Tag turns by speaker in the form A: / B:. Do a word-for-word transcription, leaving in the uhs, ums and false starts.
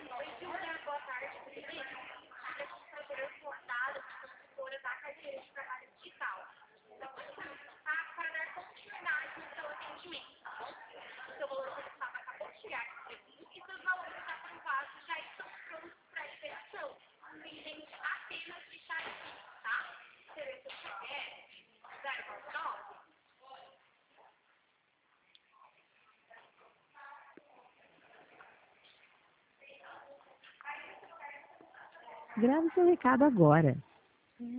A: Oi, Júlia, boa tarde, tudo bem? A gente fazer um portal de consultora da carteira de trabalho digital. Então, tá para dar continuidade no seu atendimento, tá bom? O seu valor solicitado acabou de chegar aqui e seus valores aprovados já estão prontos para liberação. Pendente apenas de chave, tá? Será que você quer? zero nove.
B: Grave seu recado agora.